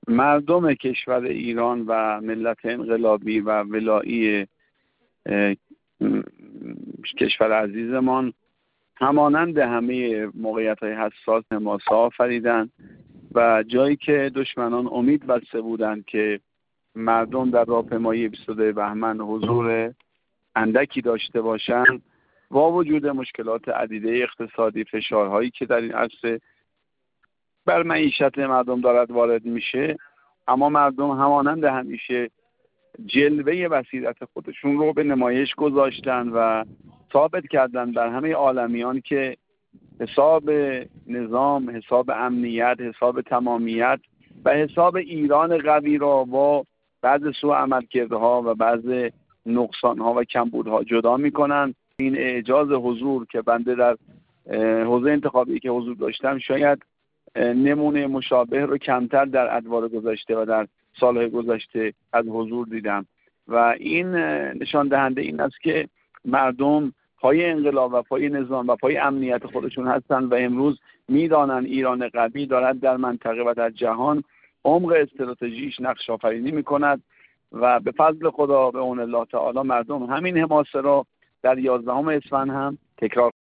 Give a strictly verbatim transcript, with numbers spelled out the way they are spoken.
مردم کشور ایران و ملت انقلابی و ولایی کشور عزیزمان همانند همه موقعیت‌های حساس حماسه آفریدند و جایی که دشمنان امید بسته بودند که مردم در راهپیمایی بیست و دو بهمن حضور اندکی داشته باشند، با وجود مشکلات عدیده اقتصادی، فشارهایی که در این عرصه بر معیشت مردم دارد وارد میشه، اما مردم همانند همیشه جلوه بصیرت خودشون رو به نمایش گذاشتن و ثابت کردن بر همه عالمیان که حساب نظام، حساب امنیت، حساب تمامیت و حساب ایران قوی را با بعض سوء عملکردها و بعض نقصانها و کمبودها جدا میکنن. این اعجاز حضور که بنده در حوزه انتخابی که حضور داشتم شاید نمونه مشابه رو کمتر در ادوار گذشته و در سالهای گذشته از حضور دیدم و این نشان دهنده این است که مردم پای انقلاب و پای نظام و پای امنیت خودشون هستند و امروز میدانن ایران قوی دارد در منطقه و در جهان عمق استراتژیش نقش آفرینی میکند و به فضل خدا به اون الله تعالی مردم همین حماسه را در یازدهم اسفند هم تکرار